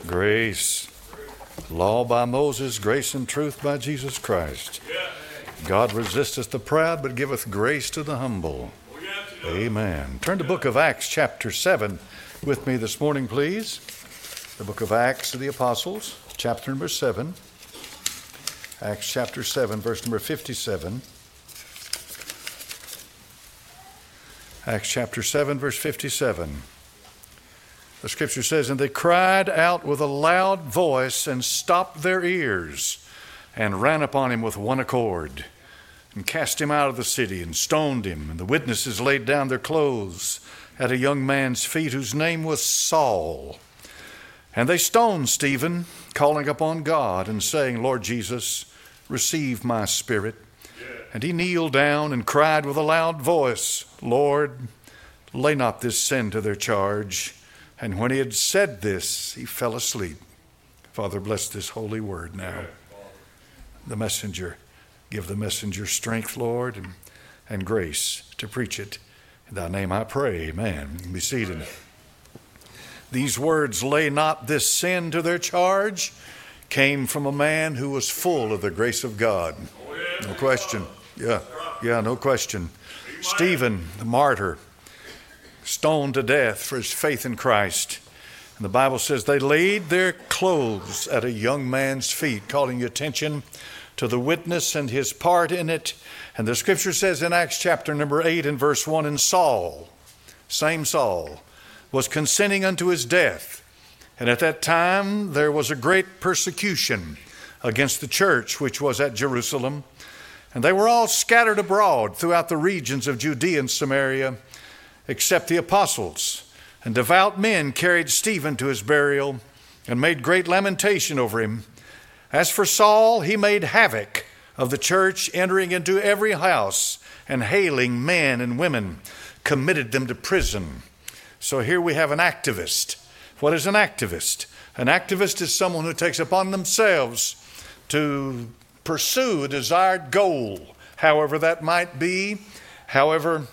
Grace. Law by Moses, grace and truth by Jesus Christ. God resisteth the proud, but giveth grace to the humble. Amen. Turn to the book of Acts chapter 7 with me this morning, please. The book of Acts of the Apostles, chapter number 7. Acts chapter 7, verse number 57. Acts chapter 7, verse 57. The scripture says, "And they cried out with a loud voice and stopped their ears and ran upon him with one accord and cast him out of the city and stoned him. And the witnesses laid down their clothes at a young man's feet whose name was Saul. And they stoned Stephen, calling upon God and saying, Lord Jesus, receive my spirit. And he kneeled down and cried with a loud voice, Lord, lay not this sin to their charge. And when he had said this, he fell asleep." Father, bless this holy word now. The messenger, give the messenger strength, Lord, and grace to preach it. In thy name I pray, amen. Be seated. These words, lay not this sin to their charge, came from a man who was full of the grace of God. No question. Yeah, no question. Stephen, the martyr, stoned to death for his faith in Christ. And the Bible says they laid their clothes at a young man's feet, calling your attention to the witness and his part in it. And the scripture says in Acts chapter number 8 and verse 1, and Saul, same Saul, was consenting unto his death. And at that time there was a great persecution against the church which was at Jerusalem. And they were all scattered abroad throughout the regions of Judea and Samaria, except the apostles. And devout men carried Stephen to his burial and made great lamentation over him. As for Saul, he made havoc of the church, entering into every house and hailing men and women, committed them to prison. So here we have an activist. What is an activist? An activist is someone who takes upon themselves to pursue a desired goal, however that might be, however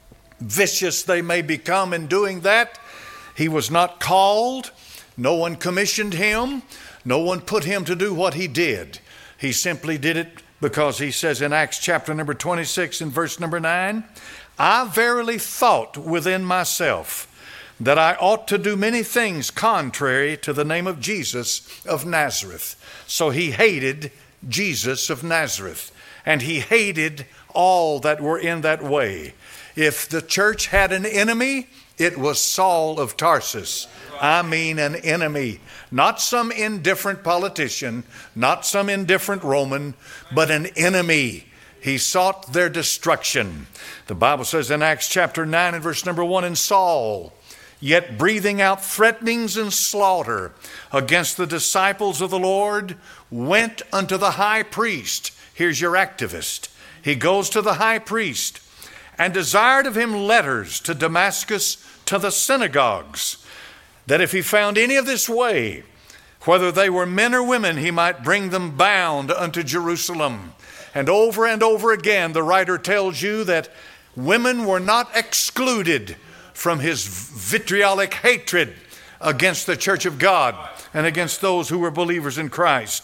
vicious they may become in doing that. He was not called. No one commissioned him. No one put him to do what he did. He simply did it because he says in Acts chapter number 26 and verse number 9, I verily thought within myself that I ought to do many things contrary to the name of Jesus of Nazareth. So he hated Jesus of Nazareth, and he hated all that were in that way. If the church had an enemy, it was Saul of Tarsus. I mean an enemy. Not some indifferent politician, not some indifferent Roman, but an enemy. He sought their destruction. The Bible says in Acts chapter 9 and verse number 1, and Saul, yet breathing out threatenings and slaughter against the disciples of the Lord, went unto the high priest. Here's your activist. He goes to the high priest and desired of him letters to Damascus to the synagogues, that if he found any of this way, whether they were men or women, he might bring them bound unto Jerusalem. And over again, the writer tells you that women were not excluded from his vitriolic hatred against the church of God and against those who were believers in Christ.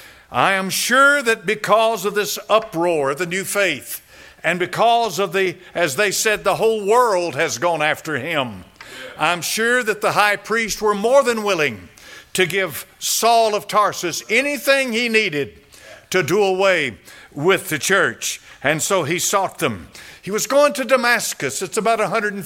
I am sure that because of this uproar of the new faith, and because of as they said, the whole world has gone after him, I'm sure that the high priest were more than willing to give Saul of Tarsus anything he needed to do away with the church. And so he sought them. He was going to Damascus. It's about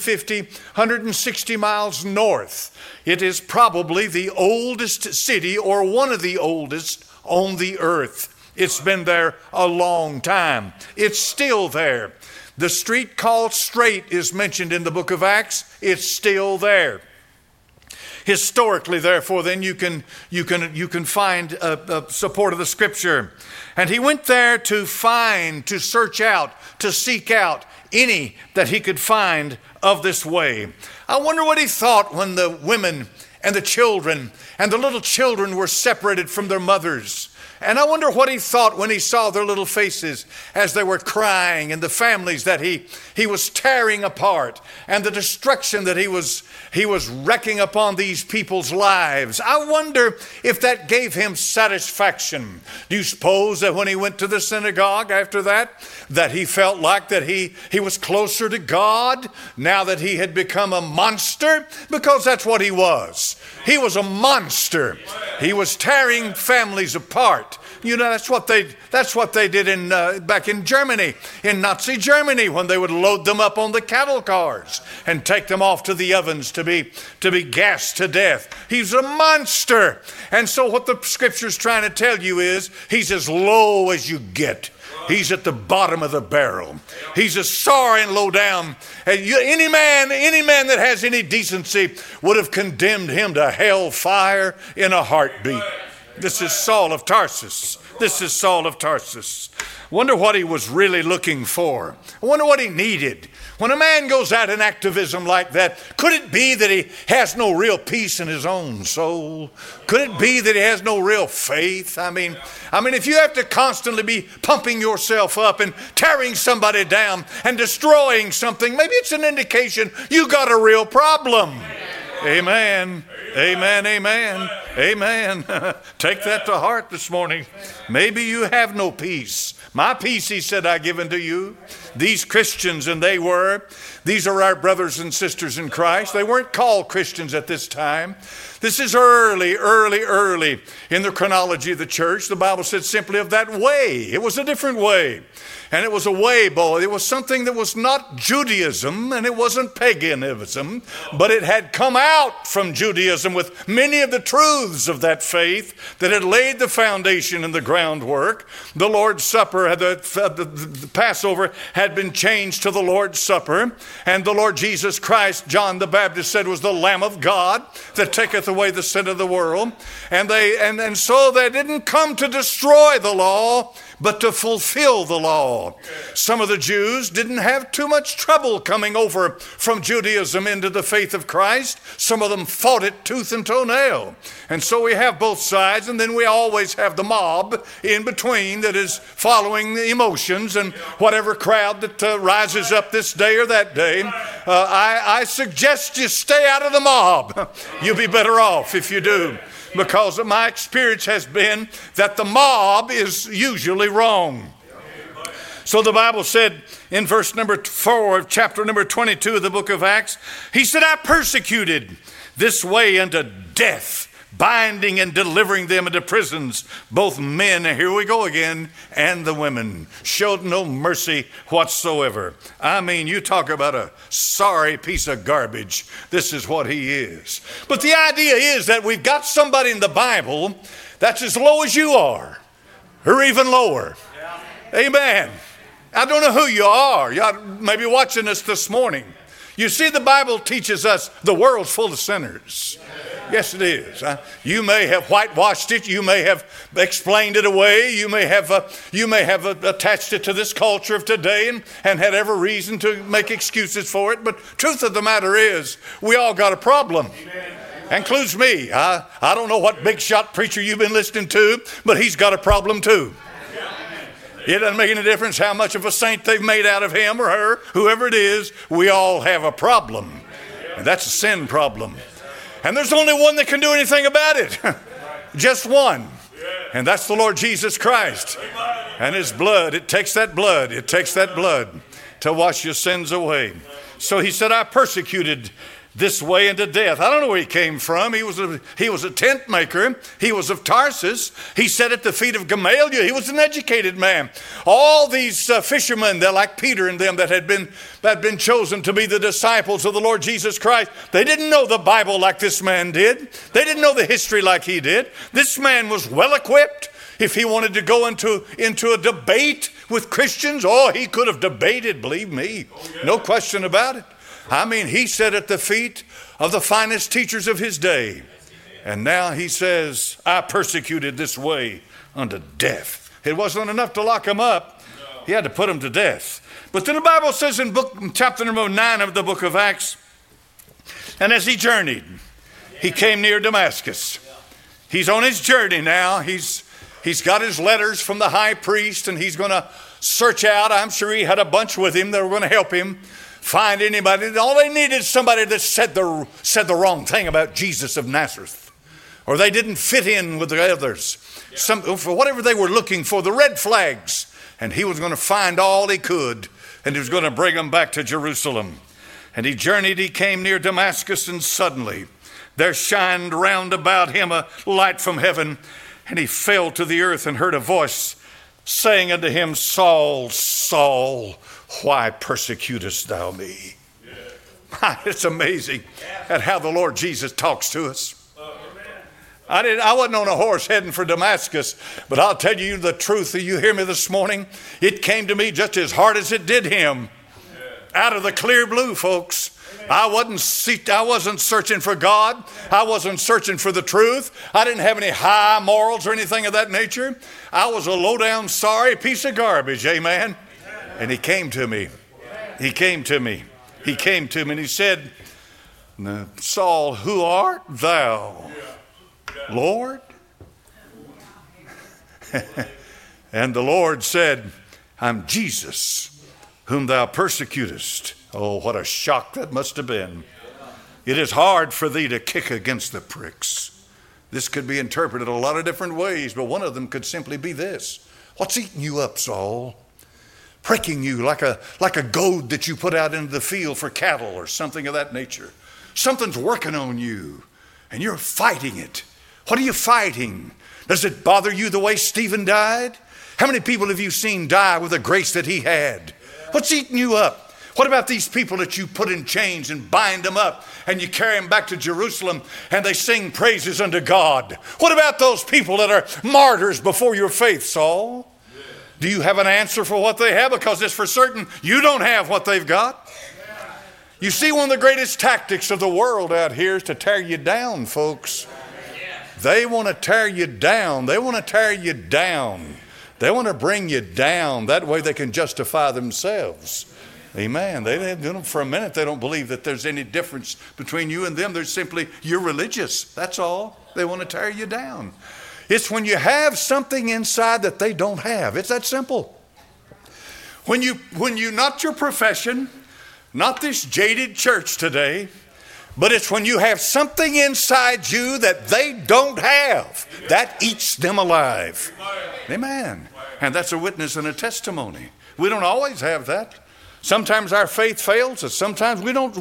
160 miles north. It is probably the oldest city, or one of the oldest on the earth. It's been there a long time. It's still there. The street called Straight is mentioned in the book of Acts. It's still there. Historically, therefore, then you can find support of the scripture. And he went there to find, to search out, to seek out any that he could find of this way. I wonder what he thought when the women and the children and the little children were separated from their mothers. And I wonder what he thought when he saw their little faces as they were crying, and the families that he was tearing apart, and the destruction that he was wrecking upon these people's lives. I wonder if that gave him satisfaction. Do you suppose that when he went to the synagogue after that he felt like that he was closer to God now that he had become a monster? Because that's what he was. He was a monster. He was tearing families apart. You know, that's what they did in back in Germany, in Nazi Germany, when they would load them up on the cattle cars and take them off to the ovens to be gassed to death. He's a monster. And so what the Scripture's trying to tell you is he's as low as you get. He's at the bottom of the barrel. He's as sorry and low down. And any man that has any decency would have condemned him to hell fire in a heartbeat. This is Saul of Tarsus. This is Saul of Tarsus. Wonder what he was really looking for. I wonder what he needed. When a man goes out in activism like that, could it be that he has no real peace in his own soul? Could it be that he has no real faith? I mean, if you have to constantly be pumping yourself up and tearing somebody down and destroying something, maybe it's an indication you got a real problem. Amen. Amen. Amen. Amen. Take that to heart this morning. Maybe you have no peace. My peace, he said, I give unto you. These Christians, and these are our brothers and sisters in Christ. They weren't called Christians at this time. This is early in the chronology of the church. The Bible said simply of that way. It was a different way. And it was a way, boy. It was something that was not Judaism, and it wasn't paganism, but it had come out from Judaism with many of the truths of that faith that had laid the foundation and the groundwork. The Lord's Supper, the Passover had been changed to the Lord's Supper, and the Lord Jesus Christ, John the Baptist said, was the Lamb of God that taketh away the sin of the world. And so they didn't come to destroy the law, but to fulfill the law. Some of the Jews didn't have too much trouble coming over from Judaism into the faith of Christ. Some of them fought it tooth and toenail. And so we have both sides, and then we always have the mob in between that is following the emotions and whatever crowd that rises up this day or that day. I suggest you stay out of the mob. You'll be better off if you do. Because my experience has been that the mob is usually wrong. So the Bible said in verse number 4 of chapter number 22 of the book of Acts, he said, I persecuted this way unto death, binding and delivering them into prisons, both men, and here we go again, and the women. Showed no mercy whatsoever. I mean, you talk about a sorry piece of garbage. This is what he is. But the idea is that we've got somebody in the Bible that's as low as you are, or even lower. Amen. I don't know who you are. You may be watching us this morning. You see, the Bible teaches us the world's full of sinners. Yes, it is. You may have whitewashed it. You may have explained it away. You may have attached it to this culture of today and had every reason to make excuses for it. But truth of the matter is, we all got a problem. Includes me. I don't know what big shot preacher you've been listening to, but he's got a problem too. It doesn't make any difference how much of a saint they've made out of him or her, whoever it is. We all have a problem. And that's a sin problem. And there's only one that can do anything about it. Just one. And that's the Lord Jesus Christ. And his blood, it takes that blood to wash your sins away. So he said, I persecuted this way into death. I don't know where he came from. He was a tent maker. He was of Tarsus. He sat at the feet of Gamaliel. He was an educated man. All these fishermen, they're like Peter and them that had been chosen to be the disciples of the Lord Jesus Christ. They didn't know the Bible like this man did. They didn't know the history like he did. This man was well equipped. If he wanted to go into a debate with Christians, he could have debated, believe me. No question about it. I mean, he sat at the feet of the finest teachers of his day. And now he says, I persecuted this way unto death. It wasn't enough to lock him up. He had to put him to death. But then the Bible says in chapter number 9 of the book of Acts, and as he journeyed, he came near Damascus. He's on his journey now. He's He's got his letters from the high priest, and he's going to search out. I'm sure he had a bunch with him that were going to help him find anybody. All they needed is somebody that said the wrong thing about Jesus of Nazareth, or they didn't fit in with the others. For whatever they were looking for, the red flags. And he was going to find all he could, and he was going to bring them back to Jerusalem. And he journeyed, he came near Damascus, and suddenly there shined round about him a light from heaven. And he fell to the earth and heard a voice saying unto him, Saul, Saul, why persecutest thou me? Yeah. It's amazing at how the Lord Jesus talks to us. I wasn't on a horse heading for Damascus, but I'll tell you the truth. You hear me this morning? It came to me just as hard as it did him. Out of the clear blue, folks. I wasn't searching for God. I wasn't searching for the truth. I didn't have any high morals or anything of that nature. I was a low-down, sorry piece of garbage, amen? And he came to me. He came to me. He came to me and he said, Saul, who art thou? Lord? And the Lord said, I'm Jesus, whom thou persecutest. Oh, what a shock that must have been. It is hard for thee to kick against the pricks. This could be interpreted a lot of different ways, but one of them could simply be this. What's eating you up, Saul? Pricking you like a goad that you put out into the field for cattle or something of that nature. Something's working on you, and you're fighting it. What are you fighting? Does it bother you the way Stephen died? How many people have you seen die with the grace that he had? What's eating you up? What about these people that you put in chains and bind them up and you carry them back to Jerusalem and they sing praises unto God? What about those people that are martyrs before your faith, Saul? Do you have an answer for what they have? Because it's for certain you don't have what they've got. You see, one of the greatest tactics of the world out here is to tear you down, folks. They want to tear you down. They want to tear you down. They want to bring you down. That way they can justify themselves. Amen. For a minute, they don't believe that there's any difference between you and them. They're simply, you're religious. That's all. They want to tear you down. It's when you have something inside that they don't have. It's that simple. When you not your profession, not this jaded church today, but it's when you have something inside you that they don't have, that eats them alive. Amen. And that's a witness and a testimony. We don't always have that. Sometimes our faith fails us. Sometimes we don't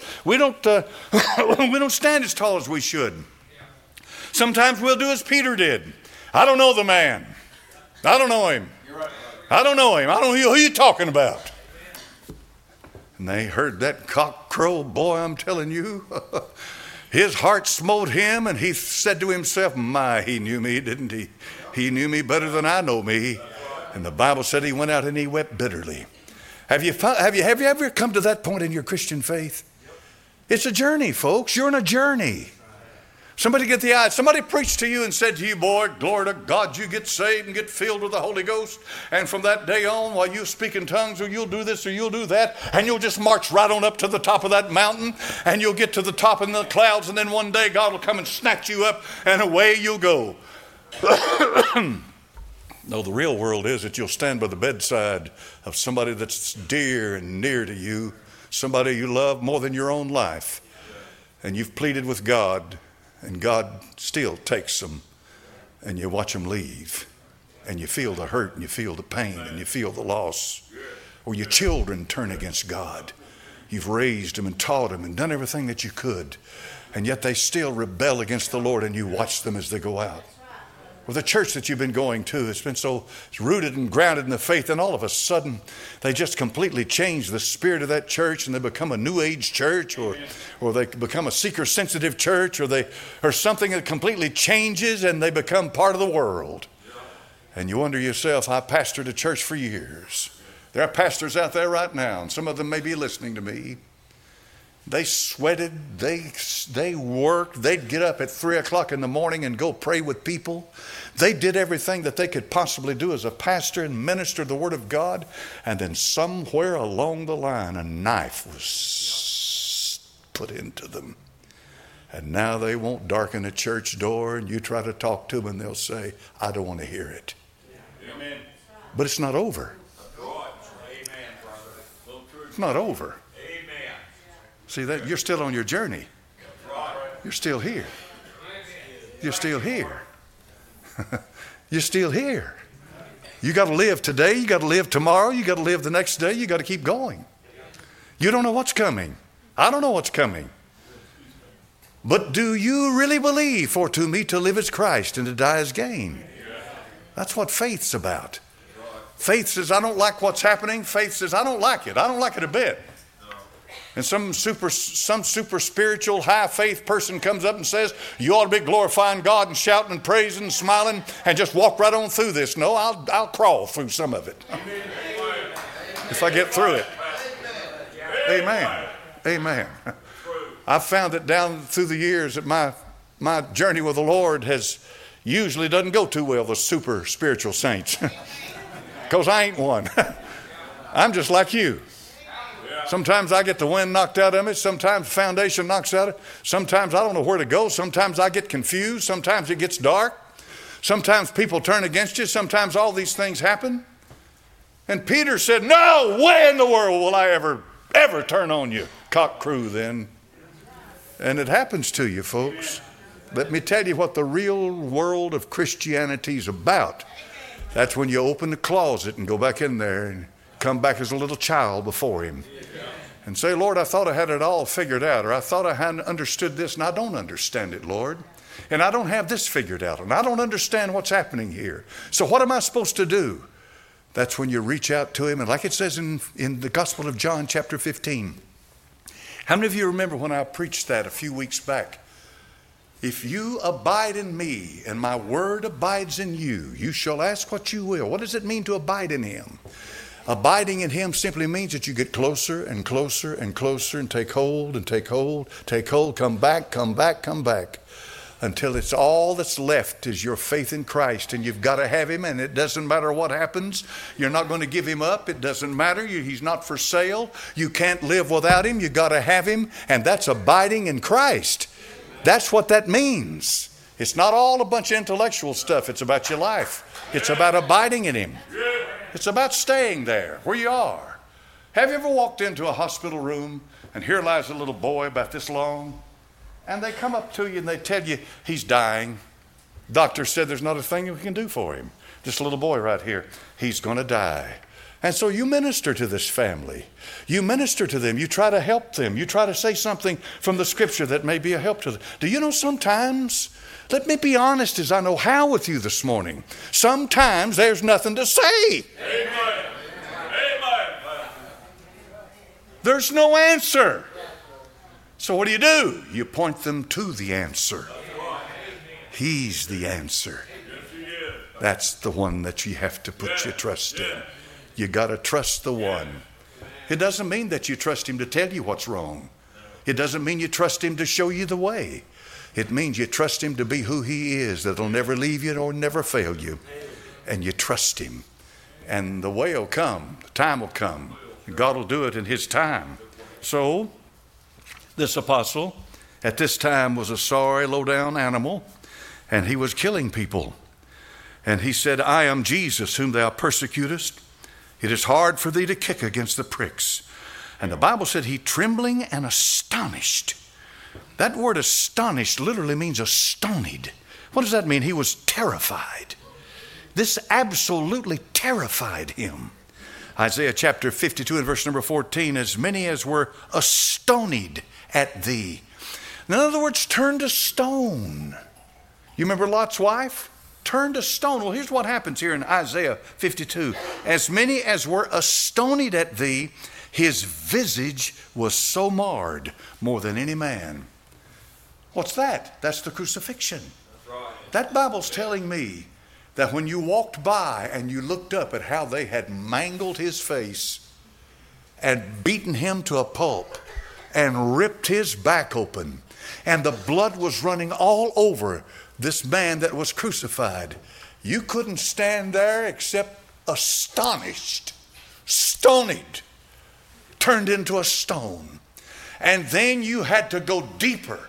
stand as tall as we should. Sometimes we'll do as Peter did. I don't know the man. I don't know him. I don't know him. I don't know who you're talking about. And they heard that cock crow, boy, I'm telling you. His heart smote him, and he said to himself, my, he knew me, didn't he? He knew me better than I know me. And the Bible said he went out and he wept bitterly. Have you ever come to that point in your Christian faith? It's a journey, folks. You're on a journey. Somebody preached to you and said to you, boy, glory to God, you get saved and get filled with the Holy Ghost. And from that day on, while you speak in tongues, or you'll do this or you'll do that, and you'll just march right on up to the top of that mountain, and you'll get to the top in the clouds, and then one day God will come and snatch you up, and away you'll go. No, the real world is that you'll stand by the bedside of somebody that's dear and near to you, somebody you love more than your own life, and you've pleaded with God, and God still takes them, and you watch them leave, and you feel the hurt, and you feel the pain, and you feel the loss. Or your children turn against God. You've raised them and taught them and done everything that you could, and yet they still rebel against the Lord, and you watch them as they go out. Or the church that you've been going to, it's been so rooted and grounded in the faith, and all of a sudden they just completely change the spirit of that church, and they become a New Age church, or they become a seeker-sensitive church, or something that completely changes, and they become part of the world. And you wonder yourself, I pastored a church for years. There are pastors out there right now, and some of them may be listening to me. They sweated, they worked, they'd get up at 3 o'clock in the morning and go pray with people. They did everything that they could possibly do as a pastor and minister the Word of God. And then somewhere along the line, a knife was put into them. And now they won't darken a church door, and you try to talk to them and they'll say, I don't want to hear it. Amen. But it's not over. It's not over. See that you're still on your journey. You're still here. You're still here. You're still here. You got to live today. You got to live tomorrow. You got to live the next day. You got to keep going. You don't know what's coming. I don't know what's coming. But do you really believe, for to me to live is Christ and to die is gain? That's what faith's about. Faith says, I don't like what's happening. Faith says, I don't like it. I don't like it a bit. And some super spiritual, high faith person comes up and says, you ought to be glorifying God and shouting and praising and smiling and just walk right on through this. No, I'll crawl through some of it. If I get through it. Amen. Amen. I've found that down through the years that my journey with the Lord has usually doesn't go too well, the super spiritual saints. Because I ain't one. I'm just like you. Sometimes I get the wind knocked out of me. Sometimes the foundation knocks out of it. Sometimes I don't know where to go. Sometimes I get confused. Sometimes it gets dark. Sometimes people turn against you. Sometimes all these things happen. And Peter said, no way in the world will I ever turn on you. Cock crew then. And it happens to you, folks. Let me tell you what the real world of Christianity is about. That's when you open the closet and go back in there and come back as a little child before him and say, Lord, I thought I had it all figured out, or I thought I hadn't understood this, and I don't understand it, Lord. And I don't have this figured out, and I don't understand what's happening here. So what am I supposed to do? That's when you reach out to him. And like it says in the Gospel of John, chapter 15. How many of you remember when I preached that a few weeks back? If you abide in me and my word abides in you, you shall ask what you will. What does it mean to abide in him? Abiding in him simply means that you get closer and closer and closer and take hold and take hold, come back, until it's all that's left is your faith in Christ, and you've got to have him, and it doesn't matter what happens. You're not going to give him up. It doesn't matter. He's not for sale. You can't live without him. You've got to have him, and that's abiding in Christ. That's what that means. It's not all a bunch of intellectual stuff. It's about your life. It's about abiding in him. It's about staying there where you are. Have you ever walked into a hospital room and here lies a little boy about this long, and they come up to you and they tell you he's dying. Doctor said there's not a thing we can do for him. This little boy right here, he's going to die. And so you minister to this family. You minister to them. You try to help them. You try to say something from the scripture that may be a help to them. Do you know sometimes, let me be honest as I know how with you this morning, sometimes there's nothing to say. Amen. Amen. There's no answer. So what do? You point them to the answer. He's the answer. That's the one that you have to put your trust in. You got to trust the one. It doesn't mean that you trust him to tell you what's wrong. It doesn't mean you trust him to show you the way. It means you trust him to be who he is, that'll never leave you or never fail you. And you trust him. And the way will come. The time will come. God will do it in his time. So, this apostle at this time was a sorry, low-down animal, and he was killing people. And he said, I am Jesus whom thou persecutest. It is hard for thee to kick against the pricks. And the Bible said he trembling and astonished. That word astonished literally means astonied. What does that mean? He was terrified. This absolutely terrified him. Isaiah chapter 52 and verse number 14, as many as were astonied at thee. In other words, turned to stone. You remember Lot's wife? Turned to stone. Well, here's what happens here in Isaiah 52. As many as were astonied at thee, his visage was so marred more than any man. What's that? That's the crucifixion. That's right. That Bible's telling me that when you walked by and you looked up at how they had mangled his face and beaten him to a pulp and ripped his back open, and the blood was running all over this man that was crucified, you couldn't stand there except astonished, stonied, turned into a stone. And then you had to go deeper.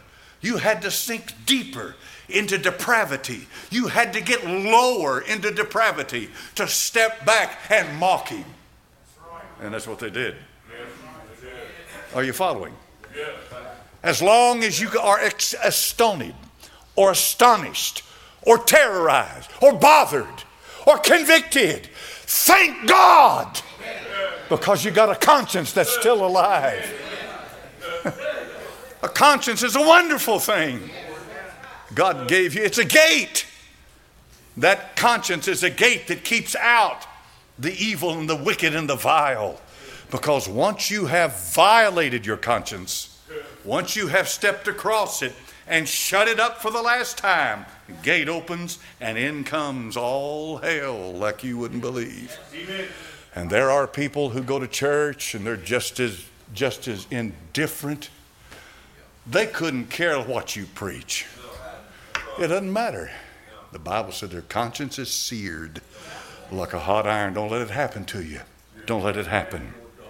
You had to sink deeper into depravity. You had to get lower into depravity to step back and mock him. And that's what they did. Are you following? As long as you are astonished or astonished or terrorized or bothered or convicted, thank God, because you got a conscience that's still alive. A conscience is a wonderful thing. God gave you, it's a gate. That conscience is a gate that keeps out the evil and the wicked and the vile. Because once you have violated your conscience, once you have stepped across it and shut it up for the last time, the gate opens and in comes all hell like you wouldn't believe. Amen. And there are people who go to church and they're just as indifferent. They couldn't care what you preach. It doesn't matter. The Bible said their conscience is seared like a hot iron. Don't let it happen to you. Don't let it happen.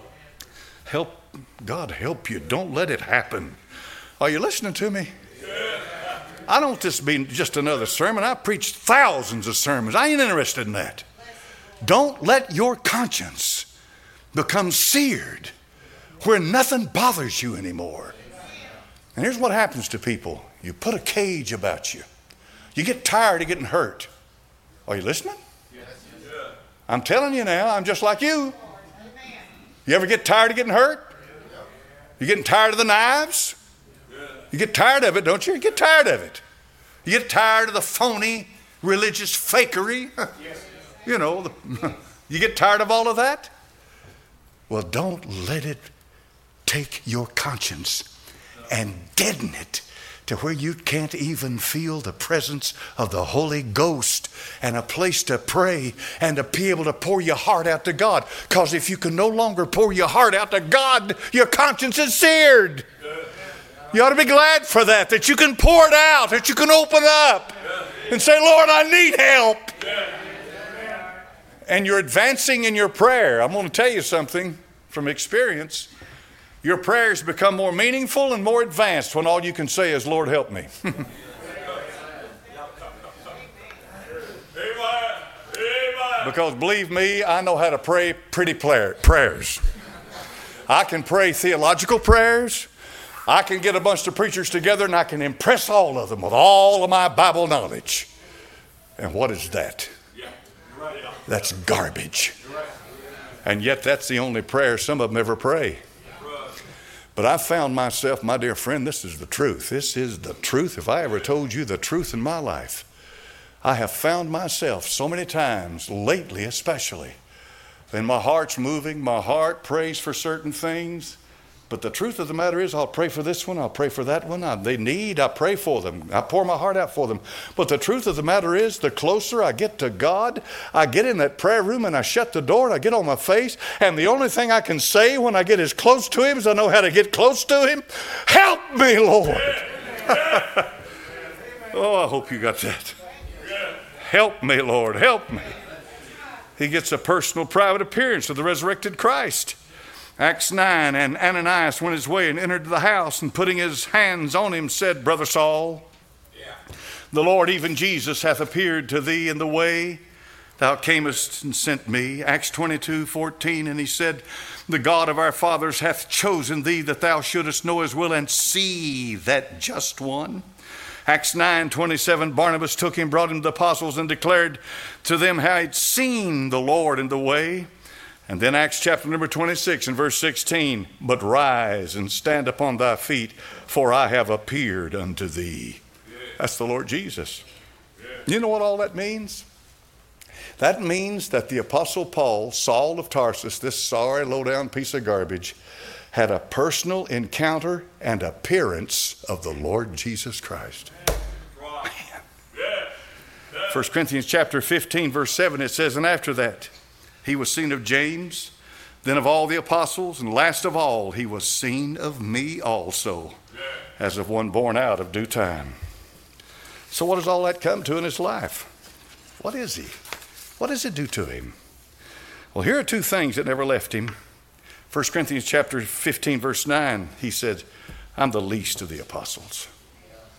God help you. Don't let it happen. Are you listening to me? I don't want this to be just another sermon. I preached thousands of sermons. I ain't interested in that. Don't let your conscience become seared where nothing bothers you anymore. And here's what happens to people. You put a cage about you. You get tired of getting hurt. Are you listening? I'm telling you now, I'm just like you. You ever get tired of getting hurt? You getting tired of the knives? You get tired of it, don't you? You get tired of it. You get tired of the phony religious fakery. You know, you get tired of all of that? Well, don't let it take your conscience and deaden it to where you can't even feel the presence of the Holy Ghost and a place to pray and to be able to pour your heart out to God. Because if you can no longer pour your heart out to God, your conscience is seared. You ought to be glad for that you can pour it out, that you can open up and say, Lord, I need help. And you're advancing in your prayer. I'm going to tell you something from experience. Your prayers become more meaningful and more advanced when all you can say is, Lord, help me. Because believe me, I know how to pray pretty prayers. I can pray theological prayers. I can get a bunch of preachers together and I can impress all of them with all of my Bible knowledge. And what is that? That's garbage. And yet that's the only prayer some of them ever pray. But I found myself, my dear friend, this is the truth. This is the truth. If I ever told you the truth in my life, I have found myself so many times, lately especially, and my heart's moving, my heart prays for certain things. But the truth of the matter is, I'll pray for this one, I'll pray for that one. They need, I pray for them. I pour my heart out for them. But the truth of the matter is, the closer I get to God, I get in that prayer room and I shut the door and I get on my face. And the only thing I can say when I get as close to Him as I know how to get close to Him, help me, Lord. Oh, I hope you got that. Help me, Lord, help me. He gets a personal, private appearance of the resurrected Christ. Acts 9, and Ananias went his way and entered the house, and putting his hands on him said, Brother Saul, the Lord, even Jesus, hath appeared to thee in the way thou camest and sent me. Acts 22:14, and he said, the God of our fathers hath chosen thee that thou shouldest know his will and see that just one. Acts 9:27, Barnabas took him, brought him to the apostles, and declared to them how he'd seen the Lord in the way. And then Acts chapter number 26 and verse 16, but rise and stand upon thy feet, for I have appeared unto thee. That's the Lord Jesus. You know what all that means? That means that the Apostle Paul, Saul of Tarsus, this sorry low-down piece of garbage, had a personal encounter and appearance of the Lord Jesus Christ. Man. 1 Corinthians chapter 15 verse 7, it says, and after that he was seen of James, then of all the apostles, and last of all he was seen of me also, as of one born out of due time. So what does all that come to in his life? What is he? What does it do to him? Well, here are two things that never left him. 1 Corinthians chapter 15 verse 9, he said, I'm the least of the apostles.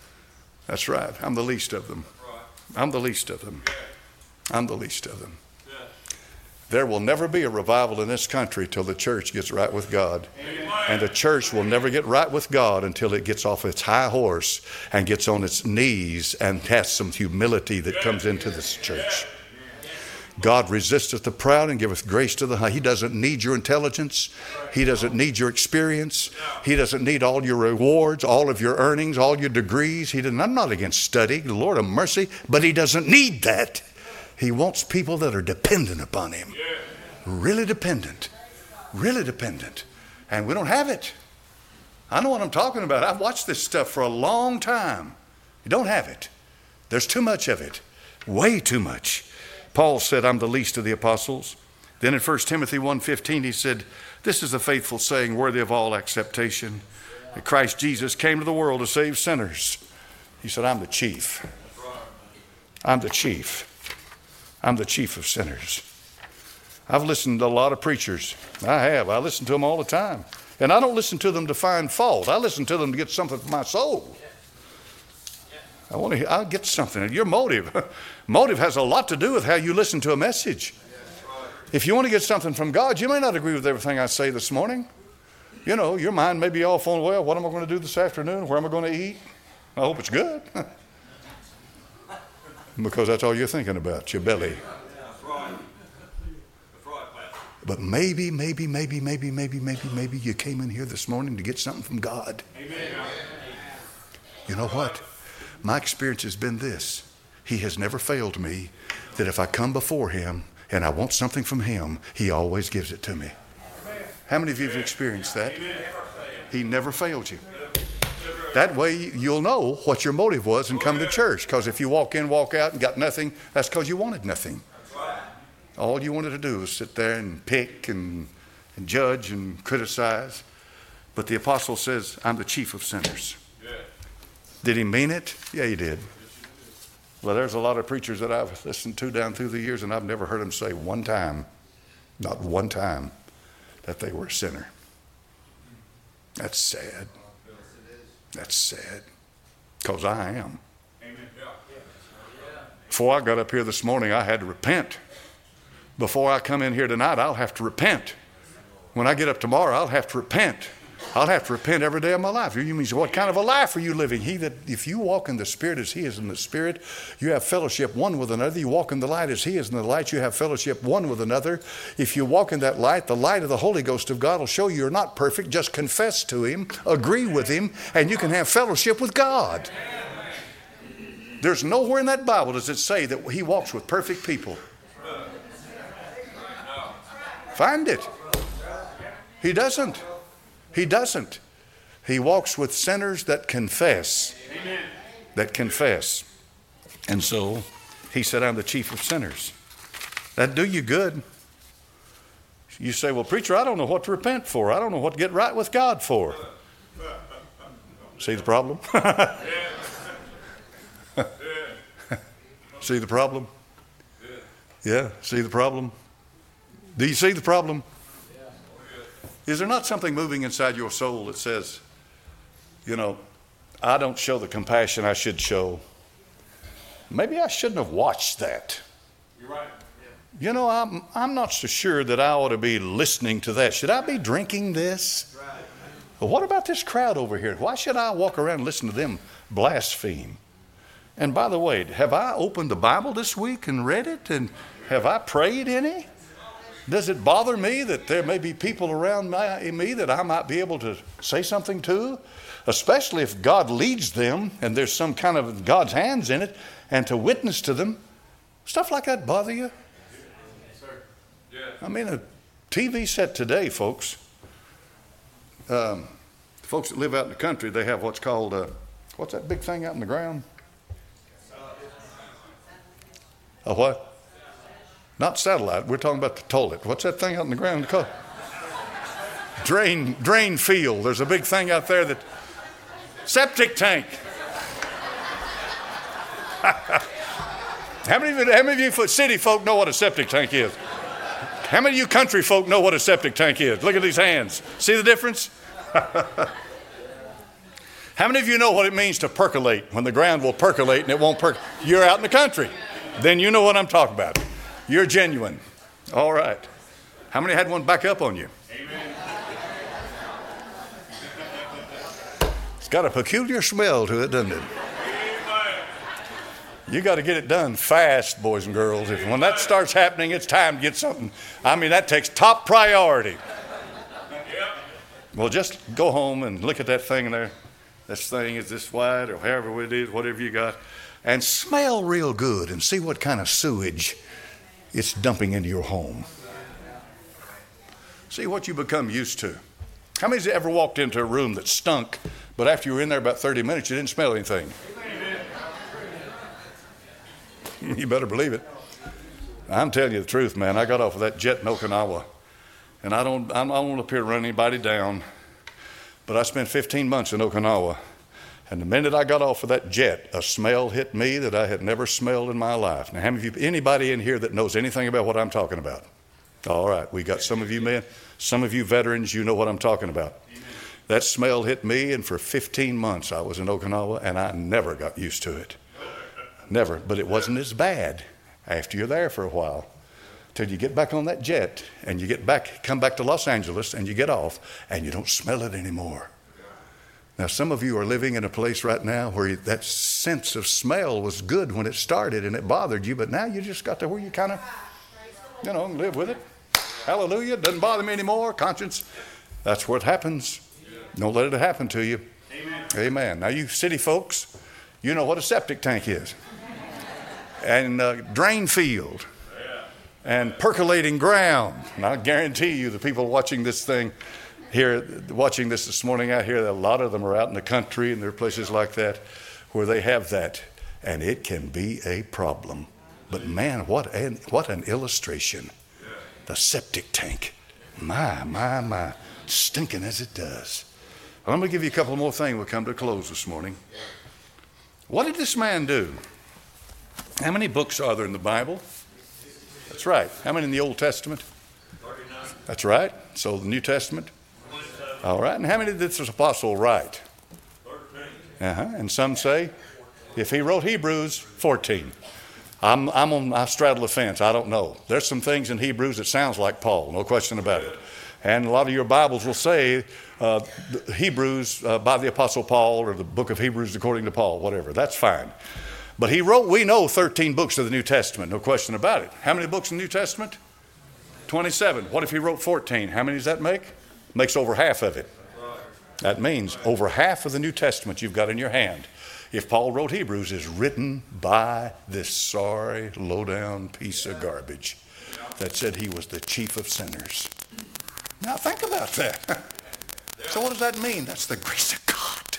That's right. I'm the least of them. I'm the least of them. I'm the least of them. There will never be a revival in this country till the church gets right with God. And the church will never get right with God until it gets off its high horse and gets on its knees and has some humility that comes into this church. God resisteth the proud and giveth grace to the high. He doesn't need your intelligence. He doesn't need your experience. He doesn't need all your rewards, all of your earnings, all your degrees. I'm not against study, the Lord of mercy, but he doesn't need that. He wants people that are dependent upon him. Really dependent. Really dependent. And we don't have it. I know what I'm talking about. I've watched this stuff for a long time. You don't have it. There's too much of it. Way too much. Paul said, I'm the least of the apostles. Then in 1 Timothy 1:15, he said, this is a faithful saying worthy of all acceptation, that Christ Jesus came to the world to save sinners. He said, I'm the chief. I'm the chief. I'm the chief of sinners. I've listened to a lot of preachers. I have. I listen to them all the time. And I don't listen to them to find fault. I listen to them to get something for my soul. I'll get something. Your motive has a lot to do with how you listen to a message. If you want to get something from God, you may not agree with everything I say this morning. You know, your mind may be off on, well, what am I going to do this afternoon? Where am I going to eat? I hope it's good. Because that's all you're thinking about, your belly. But maybe you came in here this morning to get something from God. You know what? My experience has been this. He has never failed me, that if I come before him and I want something from him, he always gives it to me. How many of you have experienced that? He never failed you. That way you'll know what your motive was in coming to church. Because if you walk in, walk out and got nothing, that's because you wanted nothing. All you wanted to do was sit there and pick and judge and criticize. But the apostle says, I'm the chief of sinners. Did he mean it? Yeah, he did. Well, there's a lot of preachers that I've listened to down through the years, and I've never heard them say one time, not one time, that they were a sinner. That's sad. That's sad. Because I am. Before I got up here this morning, I had to repent. Before I come in here tonight, I'll have to repent. When I get up tomorrow, I'll have to repent. I'll have to repent every day of my life. You mean, what kind of a life are you living? If you walk in the Spirit as he is in the Spirit, you have fellowship one with another. You walk in the light as he is in the light, you have fellowship one with another. If you walk in that light, the light of the Holy Ghost of God will show you you're not perfect. Just confess to him, agree with him, and you can have fellowship with God. There's nowhere in that Bible does it say that he walks with perfect people. Find it. He doesn't. He doesn't. He walks with sinners that confess. Amen. That confess. And so he said, I'm the chief of sinners. That'd do you good. You say, well, preacher, I don't know what to repent for. I don't know what to get right with God for. See the problem? See the problem? Yeah, see the problem? Do you see the problem? Is there not something moving inside your soul that says, I don't show the compassion I should show. Maybe I shouldn't have watched that. You're right. I'm not so sure that I ought to be listening to that. Should I be drinking this? Right. Well, what about this crowd over here? Why should I walk around and listen to them blaspheme? And by the way, have I opened the Bible this week and read it? And have I prayed any? Does it bother me that there may be people around me that I might be able to say something to? Especially if God leads them and there's some kind of God's hands in it, and to witness to them. Stuff like that bother you? I mean, a TV set today, folks. Folks that live out in the country, they have what's called, what's that big thing out in the ground? A what? Not satellite. We're talking about the toilet. What's that thing out in the ground called? Drain field. There's a big thing out there that... Septic tank. How many of you city folk know what a septic tank is? How many of you country folk know what a septic tank is? Look at these hands. See the difference? How many of you know what it means to percolate? When the ground will percolate and it won't percolate. You're out in the country. Then you know what I'm talking about. You're genuine. All right. How many had one back up on you? Amen. It's got a peculiar smell to it, doesn't it? You got to get it done fast, boys and girls. When that starts happening, it's time to get something. I mean, that takes top priority. Well, just go home and look at that thing there. This thing is this wide, or however it is, whatever you got, and smell real good and see what kind of sewage it's dumping into your home. See what you become used to. How many of you ever walked into a room that stunk, but after you were in there about 30 minutes, you didn't smell anything? You better believe it. I'm telling you the truth, man. I got off of that jet in Okinawa, and I don't want to appear to run anybody down, but I spent 15 months in Okinawa, and the minute I got off of that jet, a smell hit me that I had never smelled in my life. Now, how many of you, anybody in here that knows anything about what I'm talking about? All right, we got some of you men, some of you veterans, you know what I'm talking about. Amen. That smell hit me, and for 15 months I was in Okinawa, and I never got used to it. Never, but it wasn't as bad after you're there for a while, till you get back on that jet and you come back to Los Angeles and you get off and you don't smell it anymore. Now, some of you are living in a place right now where that sense of smell was good when it started and it bothered you, but now you just got to where you kind of, live with it. Hallelujah, it doesn't bother me anymore. Conscience, that's what happens. Don't let it happen to you. Amen. Amen. Now, you city folks, you know what a septic tank is. And drain field and percolating ground. And I guarantee you the people watching this thing here, watching this morning out here, a lot of them are out in the country and there are places like that where they have that. And it can be a problem. But man, what an illustration. The septic tank. My, stinking as it does. Well, I'm going to give you a couple more things. We'll come to a close this morning. What did this man do? How many books are there in the Bible? That's right. How many in the Old Testament? 39. That's right. So the New Testament? 27. All right. And how many did this apostle write? 13. And some say, if he wrote Hebrews, 14. I straddle the fence. I don't know. There's some things in Hebrews that sounds like Paul, no question about it. And a lot of your Bibles will say Hebrews by the Apostle Paul, or the book of Hebrews according to Paul, whatever. That's fine. But he wrote, we know, 13 books of the New Testament, no question about it. How many books in the New Testament? 27. What if he wrote 14? How many does that make? Makes over half of it. That means over half of the New Testament you've got in your hand. If Paul wrote Hebrews, is written by this sorry, low-down piece of garbage that said he was the chief of sinners. Now think about that. So what does that mean? That's the grace of God.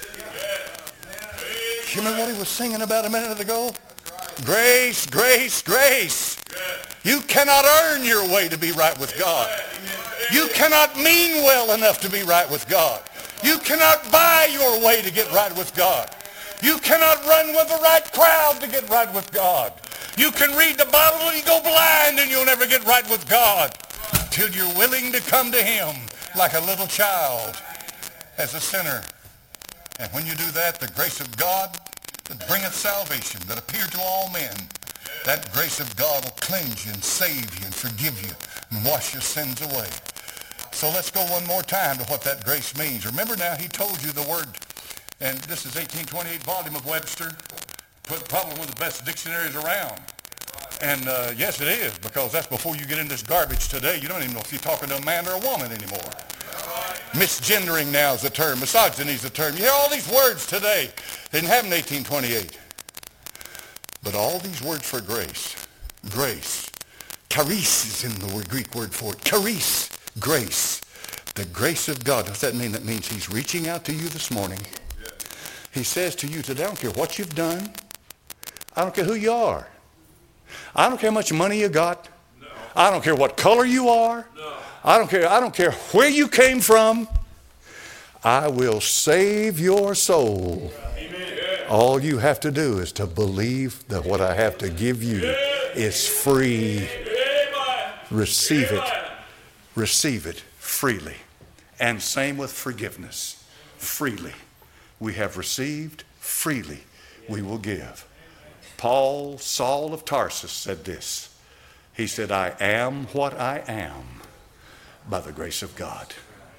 You remember what he was singing about a minute ago? Grace, grace, grace. You cannot earn your way to be right with God. You cannot mean well enough to be right with God. You cannot buy your way to get right with God. You cannot run with the right crowd to get right with God. You can read the Bible and you go blind and you'll never get right with God till you're willing to come to him like a little child as a sinner. And when you do that, the grace of God that bringeth salvation, that appeared to all men, that grace of God will cleanse you and save you and forgive you and wash your sins away. So let's go one more time to what that grace means. Remember now, he told you the word, and this is 1828 volume of Webster, probably one of the best dictionaries around. And yes, it is, because that's before you get in this garbage today. You don't even know if you're talking to a man or a woman anymore. Misgendering now is the term. Misogyny is the term. You hear all these words today. They didn't have in 1828. But all these words for grace. Grace. Charis is in the Greek word for it. Charis. Grace. The grace of God. What's that mean? That means he's reaching out to you this morning. He says to you today, I don't care what you've done. I don't care who you are. I don't care how much money you got. No. I don't care what color you are. No. I don't care where you came from. I will save your soul. Amen. All you have to do is to believe that what I have to give you is free. Receive it. Receive it freely. And same with forgiveness. Freely. we have received, freely we will give. Paul, Saul of Tarsus, said this. He said, I am what I am by the grace of God.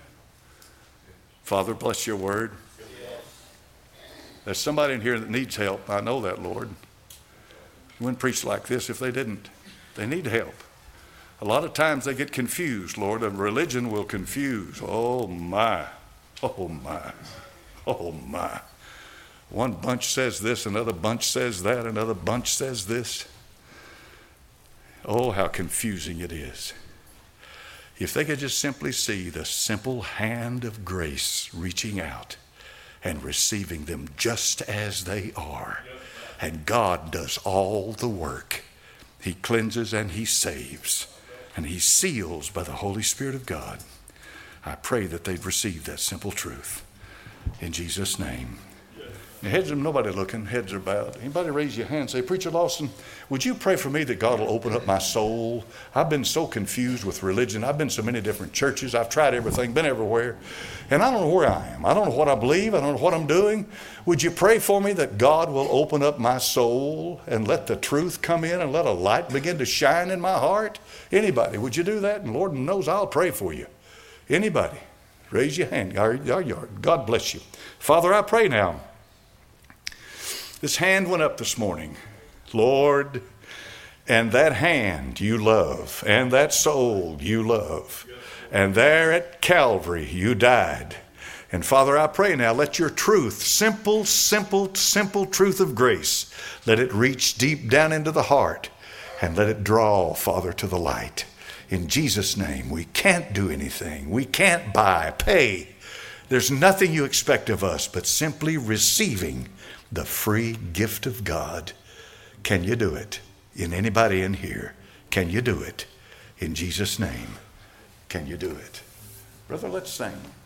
Father, bless your word. There's somebody in here that needs help. I know that, Lord. You wouldn't preach like this if they didn't. They need help. A lot of times they get confused, Lord, and religion will confuse. Oh, my. Oh, my. Oh, my. One bunch says this, another bunch says that, another bunch says this. Oh, how confusing it is. If they could just simply see the simple hand of grace reaching out and receiving them just as they are. And God does all the work. He cleanses and he saves. And he seals by the Holy Spirit of God. I pray that they'd receive that simple truth. In Jesus' name. Now, heads are nobody looking, heads are bowed. Anybody raise your hand and say, Preacher Lawson, would you pray for me that God will open up my soul? I've been so confused with religion. I've been so many different churches. I've tried everything, been everywhere. And I don't know where I am. I don't know what I believe. I don't know what I'm doing. Would you pray for me that God will open up my soul and let the truth come in and let a light begin to shine in my heart? Anybody, would you do that? And Lord knows I'll pray for you. Anybody, raise your hand. God bless you. Father, I pray now. This hand went up this morning, Lord, and that hand you love, and that soul you love, and there at Calvary you died. And Father, I pray now, let your truth, simple truth of grace, let it reach deep down into the heart, and let it draw, Father, to the light. In Jesus' name, we can't do anything. We can't buy, pay. There's nothing you expect of us but simply receiving the free gift of God. Can you do it? In anybody in here, can you do it? In Jesus' name, can you do it? Brother, let's sing.